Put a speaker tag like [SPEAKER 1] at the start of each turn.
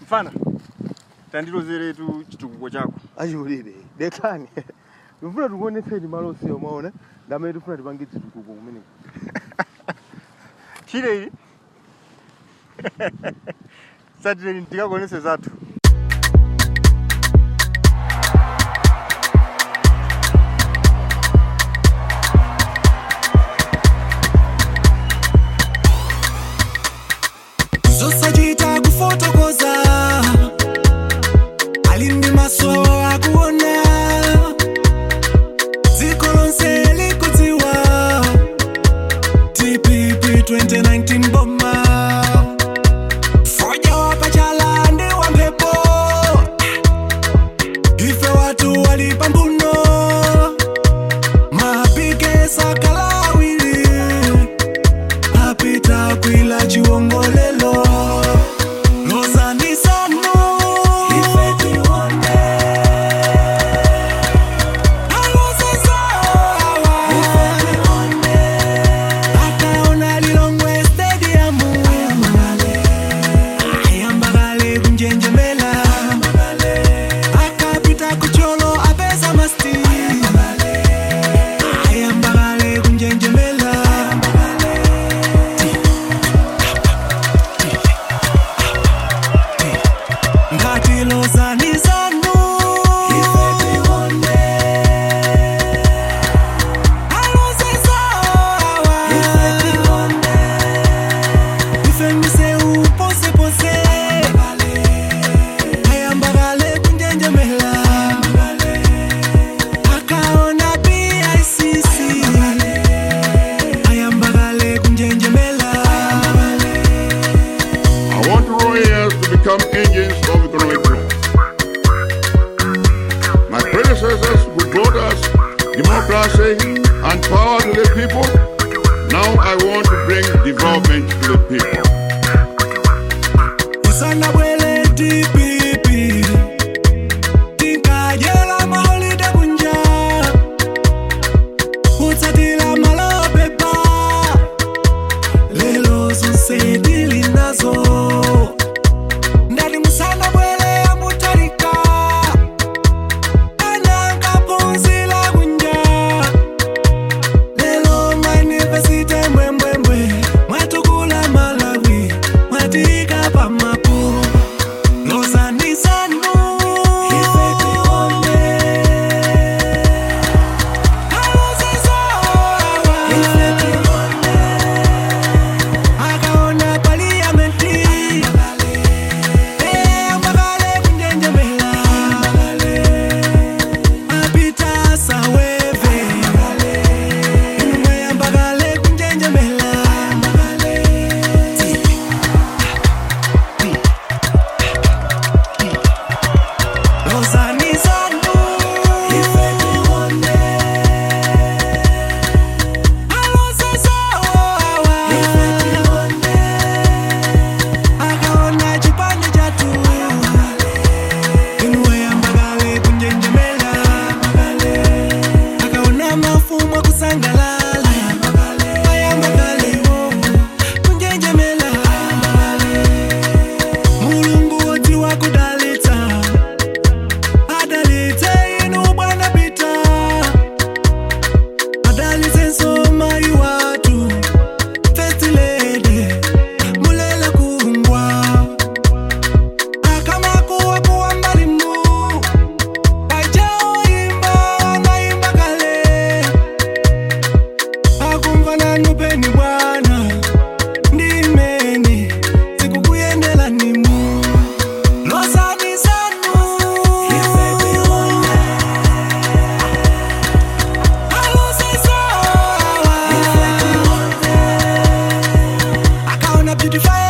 [SPEAKER 1] Mfana. Tandilozere tu chitukuko chako.
[SPEAKER 2] Ayulire. Dekani. Mfuna tuone fedi malo sio maona. Ndame tufuna tipange chitukuko kumene.
[SPEAKER 1] Chile hili. Sasa nitika kuonesa zatu.
[SPEAKER 3] Zosajita kufotokoza alindi maso akuona zikolonse likuziwa TPP 2019 bomba foja wapachala ndi wampepo ife watu walipambuno mapike sakalawili apita kwila chiwongolelo
[SPEAKER 4] become engines of economic growth. My predecessors who brought us democracy and power to the people, now I want to bring development to the people.
[SPEAKER 3] Beautiful.